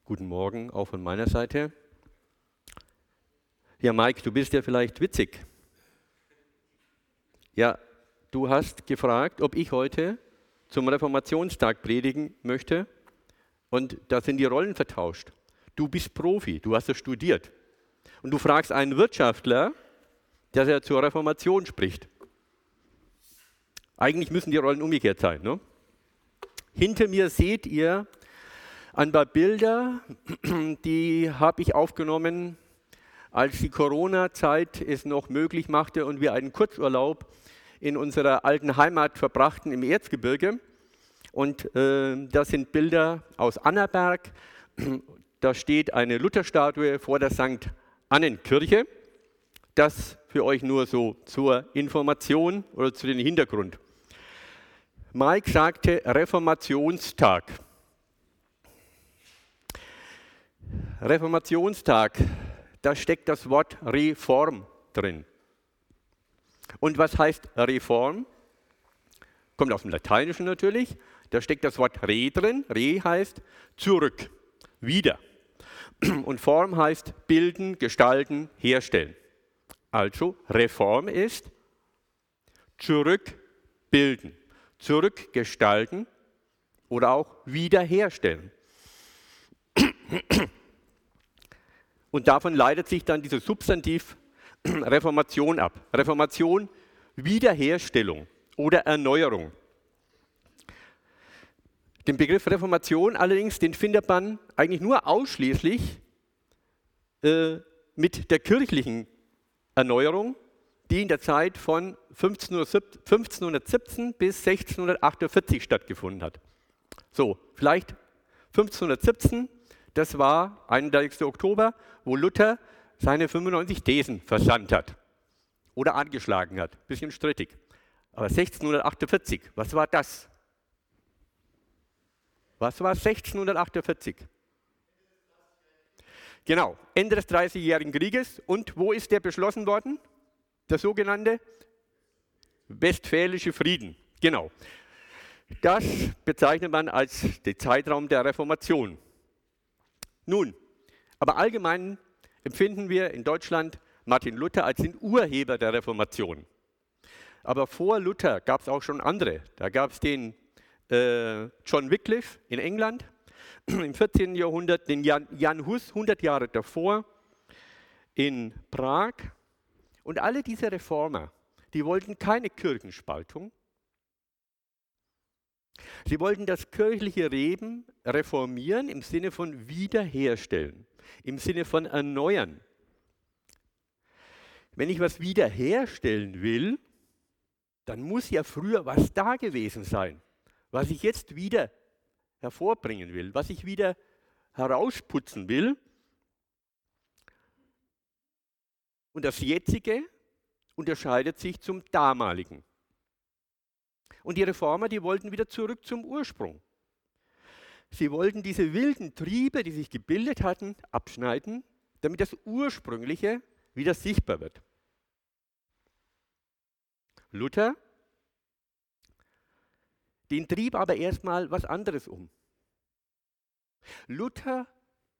Guten Morgen, auch von meiner Seite. Ja, Mike, du bist ja vielleicht witzig. Ja, du hast gefragt, ob ich heute zum Reformationstag predigen möchte. Und da sind die Rollen vertauscht. Du bist Profi, du hast es studiert. Und du fragst einen Wirtschaftler, dass er zur Reformation spricht. Eigentlich müssen die Rollen umgekehrt sein, ne? Hinter mir seht ihr ein paar Bilder, die habe ich aufgenommen, als die Corona-Zeit es noch möglich machte und wir einen Kurzurlaub in unserer alten Heimat verbrachten im Erzgebirge. Und das sind Bilder aus Annaberg. Da steht eine Lutherstatue vor der St. Annenkirche. Das für euch nur so zur Information oder zu dem Hintergrund. Mike sagte Reformationstag. Reformationstag, da steckt das Wort Reform drin. Und was heißt Reform? Kommt aus dem Lateinischen natürlich. Da steckt das Wort re drin. Re heißt zurück, wieder. Und Form heißt bilden, gestalten, herstellen. Also Reform ist zurückbilden, zurückgestalten oder auch wiederherstellen. Und davon leitet sich dann dieses Substantiv Reformation ab. Reformation, Wiederherstellung oder Erneuerung. Den Begriff Reformation allerdings, den findet man eigentlich nur ausschließlich mit der kirchlichen Erneuerung, die in der Zeit von 1517 bis 1648 stattgefunden hat. So, vielleicht 1517, das war 31. Oktober, wo Luther seine 95 Thesen versandt hat oder angeschlagen hat. Bisschen strittig. Aber 1648, was war das? Was war 1648? Genau, Ende des Dreißigjährigen Krieges. Und wo ist der beschlossen worden? Der sogenannte Westfälische Frieden. Genau. Das bezeichnet man als den Zeitraum der Reformation. Nun, aber allgemein empfinden wir in Deutschland Martin Luther als den Urheber der Reformation. Aber vor Luther gab es auch schon andere. Da gab es den John Wycliffe in England, im 14. Jahrhundert, den Jan Hus 100 Jahre davor in Prag. Und alle diese Reformer, die wollten keine Kirchenspaltung. Sie wollten das kirchliche Leben reformieren im Sinne von wiederherstellen, im Sinne von erneuern. Wenn ich was wiederherstellen will, dann muss ja früher was da gewesen sein, was ich jetzt wieder hervorbringen will, was ich wieder herausputzen will. Und das Jetzige unterscheidet sich zum Damaligen. Und die Reformer, die wollten wieder zurück zum Ursprung. Sie wollten diese wilden Triebe, die sich gebildet hatten, abschneiden, damit das Ursprüngliche wieder sichtbar wird. Luther, den trieb aber erstmal was anderes um. Luther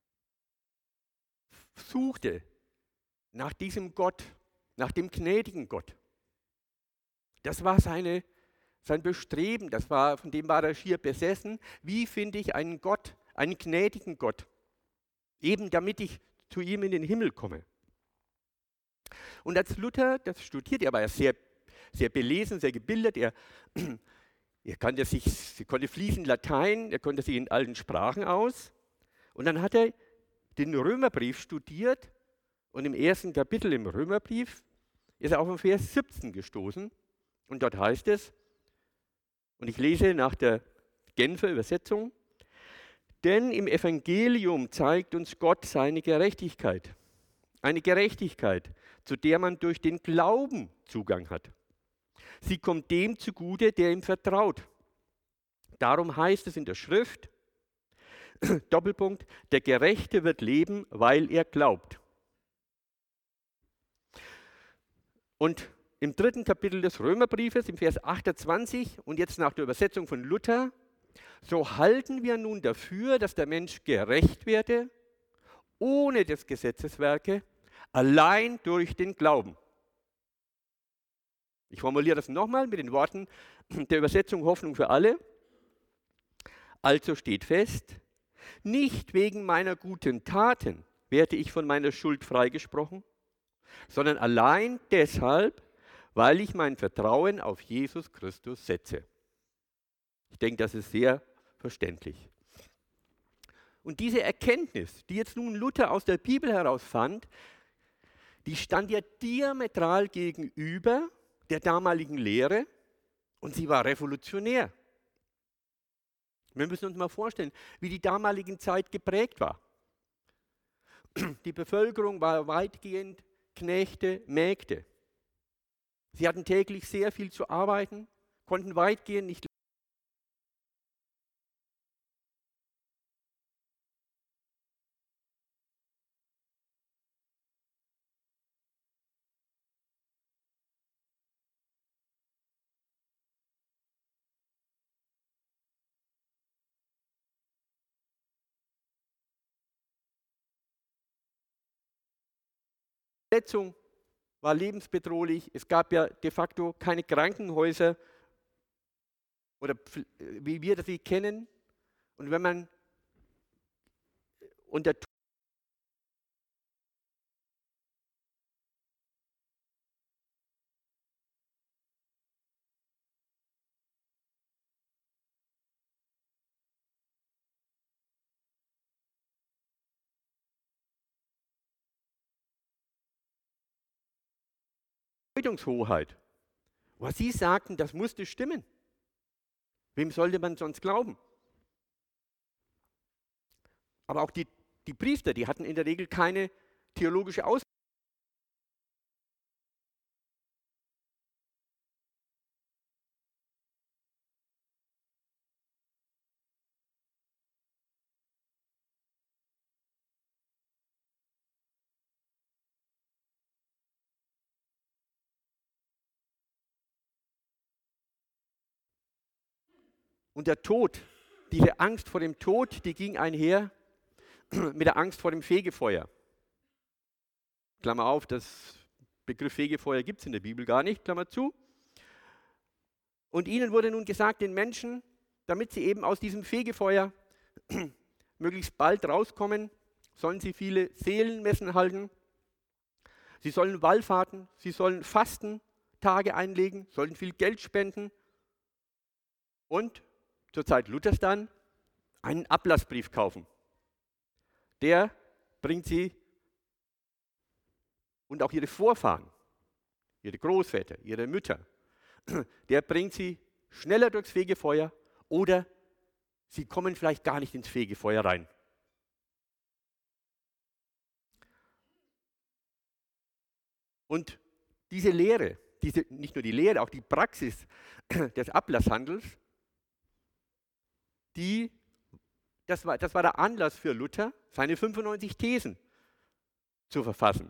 suchte nach diesem Gott, nach dem gnädigen Gott. Das war sein Bestreben, von dem war er schier besessen. Wie finde ich einen Gott, einen gnädigen Gott? Eben damit ich zu ihm in den Himmel komme. Und als Luther das studiert, er war ja sehr, sehr belesen, sehr gebildet, er konnte fließend Latein, er konnte sich in allen Sprachen aus. Und dann hat er den Römerbrief studiert und im ersten Kapitel im Römerbrief ist er auf den Vers 17 gestoßen. Und dort heißt es, und ich lese nach der Genfer Übersetzung, denn im Evangelium zeigt uns Gott seine Gerechtigkeit. Eine Gerechtigkeit, zu der man durch den Glauben Zugang hat. Sie kommt dem zugute, der ihm vertraut. Darum heißt es in der Schrift, Doppelpunkt, der Gerechte wird leben, weil er glaubt. Und im 3. Kapitel des Römerbriefes, im Vers 28 und jetzt nach der Übersetzung von Luther, So halten wir nun dafür, dass der Mensch gerecht werde, ohne des Gesetzes Werke, allein durch den Glauben. Ich formuliere das nochmal mit den Worten der Übersetzung Hoffnung für alle. Also steht fest, nicht wegen meiner guten Taten werde ich von meiner Schuld freigesprochen, sondern allein deshalb, weil ich mein Vertrauen auf Jesus Christus setze. Ich denke, das ist sehr verständlich. Und diese Erkenntnis, die jetzt nun Luther aus der Bibel herausfand, die stand ja diametral gegenüber der damaligen Lehre und sie war revolutionär. Wir müssen uns mal vorstellen, wie die damalige Zeit geprägt war. Die Bevölkerung war weitgehend Knechte, Mägde. Sie hatten täglich sehr viel zu arbeiten, konnten weitgehend nicht Verletzung war lebensbedrohlich. Es gab ja de facto keine Krankenhäuser oder wie wir sie kennen. Und wenn man unter Deutungshoheit, was Sie sagten, das musste stimmen. Wem sollte man sonst glauben? Aber auch die Priester, die hatten in der Regel keine theologische Ausbildung. Und der Tod, diese Angst vor dem Tod, die ging einher mit der Angst vor dem Fegefeuer. Klammer auf, das Begriff Fegefeuer gibt es in der Bibel gar nicht, Klammer zu. Und ihnen wurde nun gesagt, den Menschen, damit sie eben aus diesem Fegefeuer möglichst bald rauskommen, sollen sie viele Seelenmessen halten. Sie sollen Wallfahrten, sie sollen Fastentage einlegen, sollen viel Geld spenden und zur Zeit Luthers dann einen Ablassbrief kaufen. Der bringt sie und auch ihre Vorfahren, ihre Großväter, ihre Mütter, der bringt sie schneller durchs Fegefeuer oder sie kommen vielleicht gar nicht ins Fegefeuer rein. Und diese Lehre, nicht nur die Lehre, auch die Praxis des Ablasshandels, das war der Anlass für Luther, seine 95 Thesen zu verfassen.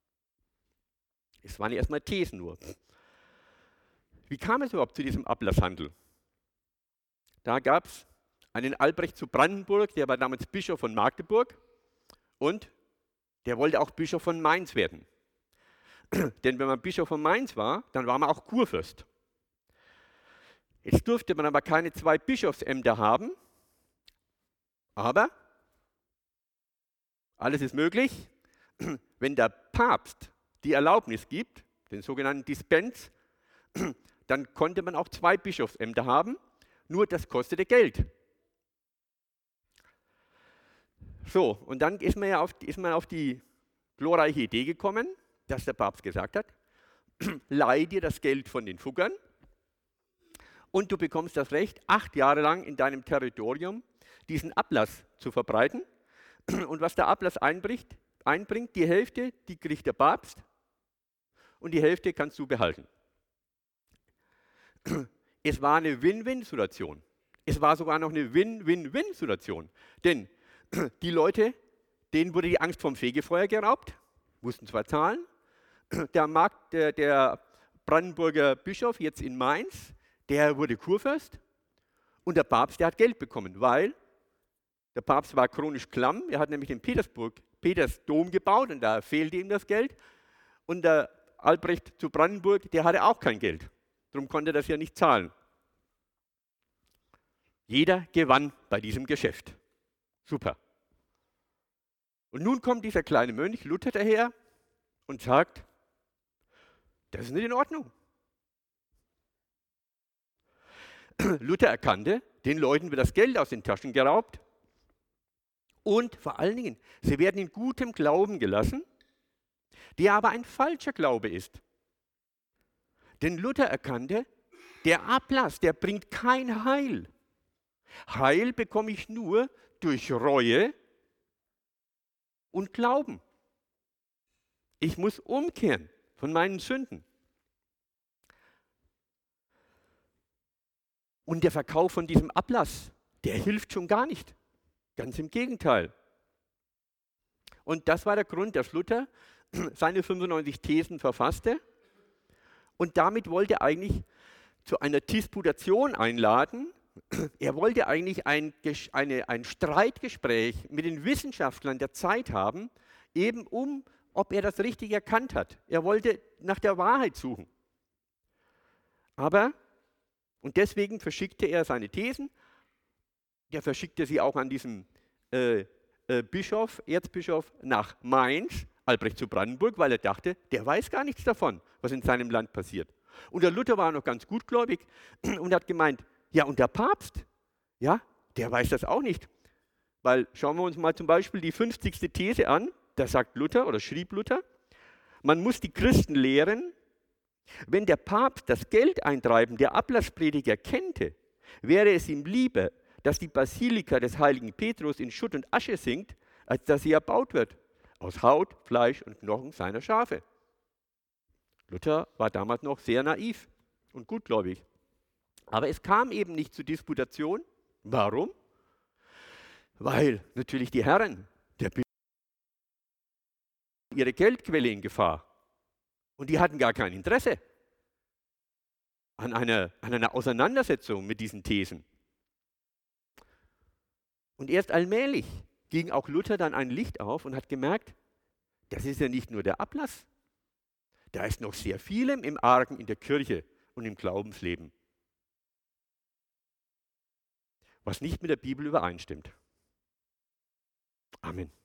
Es waren erstmal Thesen nur. Wie kam es überhaupt zu diesem Ablasshandel? Da gab es einen Albrecht zu Brandenburg, der war damals Bischof von Magdeburg und der wollte auch Bischof von Mainz werden. Denn wenn man Bischof von Mainz war, dann war man auch Kurfürst. Jetzt durfte man aber keine 2 Bischofsämter haben, aber alles ist möglich, wenn der Papst die Erlaubnis gibt, den sogenannten Dispens, dann konnte man auch 2 Bischofsämter haben, nur das kostete Geld. So, und dann ist man auf die glorreiche Idee gekommen, dass der Papst gesagt hat, leih dir das Geld von den Fuggern und du bekommst das Recht, 8 Jahre lang in deinem Territorium diesen Ablass zu verbreiten. Und was der Ablass einbringt, die Hälfte, die kriegt der Papst und die Hälfte kannst du behalten. Es war eine Win-Win-Situation. Es war sogar noch eine Win-Win-Win-Situation. Denn die Leute, denen wurde die Angst vom Fegefeuer geraubt, mussten zwar zahlen. Der Brandenburger Bischof jetzt in Mainz, der wurde Kurfürst Und der Papst, der hat Geld bekommen, weil der Papst war chronisch klamm. Er hat nämlich in Petersdom gebaut und da fehlte ihm das Geld. Und der Albrecht zu Brandenburg, der hatte auch kein Geld. Darum konnte er das ja nicht zahlen. Jeder gewann bei diesem Geschäft. Super. Und nun kommt dieser kleine Mönch Luther daher und sagt, das ist nicht in Ordnung. Luther erkannte, den Leuten wird das Geld aus den Taschen geraubt und vor allen Dingen, sie werden in gutem Glauben gelassen, der aber ein falscher Glaube ist. Denn Luther erkannte, der Ablass, der bringt kein Heil. Heil bekomme ich nur durch Reue und Glauben. Ich muss umkehren von meinen Sünden. Und der Verkauf von diesem Ablass, der hilft schon gar nicht. Ganz im Gegenteil. Und das war der Grund, dass Luther seine 95 Thesen verfasste. Und damit wollte er eigentlich zu einer Disputation einladen. Er wollte eigentlich ein Streitgespräch mit den Wissenschaftlern der Zeit haben, eben ob er das richtig erkannt hat. Er wollte nach der Wahrheit suchen. Und deswegen verschickte er seine Thesen. Er verschickte sie auch an diesen Erzbischof nach Mainz, Albrecht zu Brandenburg, weil er dachte, der weiß gar nichts davon, was in seinem Land passiert. Und der Luther war noch ganz gutgläubig und hat gemeint, ja, und der Papst, ja, der weiß das auch nicht. Weil schauen wir uns mal zum Beispiel die 50. These an, da sagt Luther oder schrieb Luther, man muss die Christen lehren, wenn der Papst das Geldeintreiben der Ablassprediger kennte, wäre es ihm lieber, dass die Basilika des heiligen Petrus in Schutt und Asche sinkt, als dass sie erbaut wird, aus Haut, Fleisch und Knochen seiner Schafe. Luther war damals noch sehr naiv und gutgläubig. Aber es kam eben nicht zur Disputation. Warum? Weil natürlich die Herren der ihre Geldquelle in Gefahr. Und die hatten gar kein Interesse an einer Auseinandersetzung mit diesen Thesen. Und erst allmählich ging auch Luther dann ein Licht auf und hat gemerkt, das ist ja nicht nur der Ablass. Da ist noch sehr vielem im Argen in der Kirche und im Glaubensleben, was nicht mit der Bibel übereinstimmt. Amen.